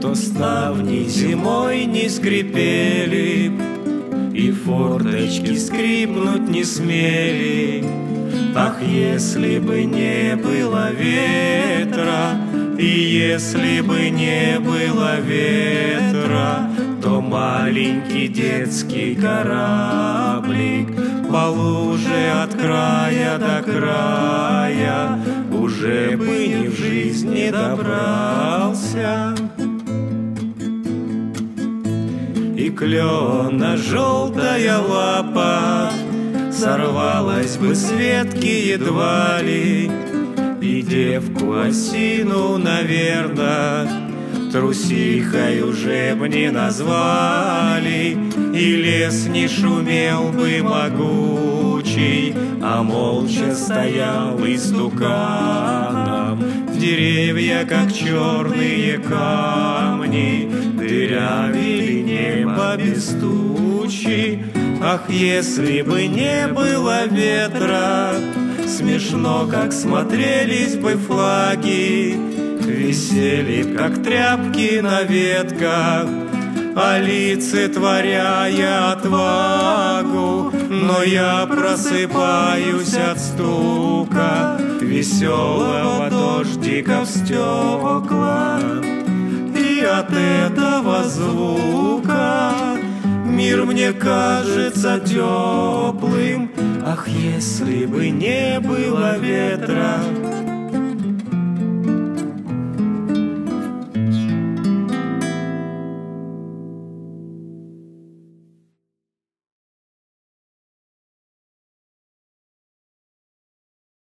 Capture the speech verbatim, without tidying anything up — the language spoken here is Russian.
то ставни зимой не скрипели, и форточки скрипнуть не смели. Ах, если бы не было ветра, и если бы не было ветра, то маленький детский кораблик по луже от края до края уже бы ни в жизни добрался. И клена желтая лапа сорвалась бы с ветки едва ли, и девку осину, наверно, трусихой уже б не назвали. И лес не шумел бы могучий, а молча стоял истуканом. Деревья, как черные камни, дырявили небо без тучи. Ах, если бы не было ветра, смешно, как смотрелись бы флаги, висели, как тряпки на ветках, олицетворяя отвагу. Но я просыпаюсь от стука веселого дождика в стекла, и от этого звука мир мне кажется теплым. Ах, если бы не было ветра,